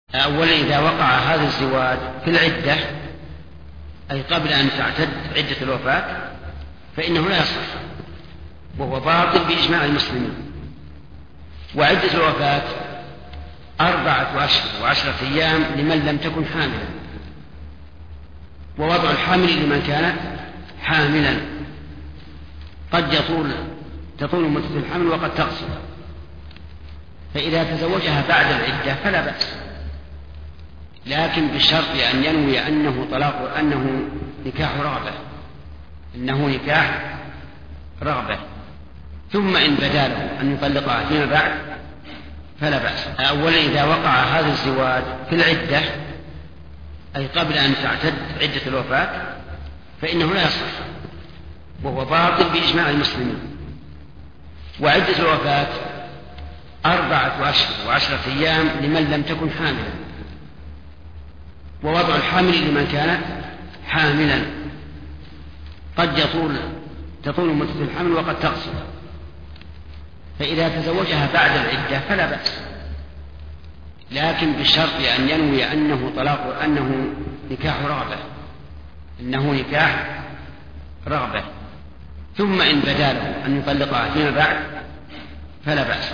أولا إذا وقع هذا الزواج في العدة أي قبل أن تعتد عدة الوفاة فإنه لا يصح، وهو باطل بإجماع المسلمين. وعدة الوفاة 4 أشهر و10 أيام لمن لم تكن حاملا، ووضع الحمل لمن كان حاملا. قد تطول مدة الحمل وقد تقصر، فإذا تزوجها بعد العدة فلا بأس، لكن بشرط أن ينوي أنه نكاح رغبة، ثم إن بدا له أن يطلقها فيما بعد فلا بأس. أولا إذا وقع هذا الزواج في العدة أي قبل أن تعتد عدة الوفاة فإنه لا يصح، وهو باطل بإجماع المسلمين. وعدة الوفاة 4 أشهر و10 أيام لمن لم تكن حاملا، ووضع الحمل لمن كان حاملا. قد تطول مدة الحمل وقد تقصر، فإذا تزوجها بعد العدة فلا بأس، لكن بشرط أن ينوي أنه نكاح رغبة، ثم إن بدا له أن يطلقها فيما بعد فلا بأس.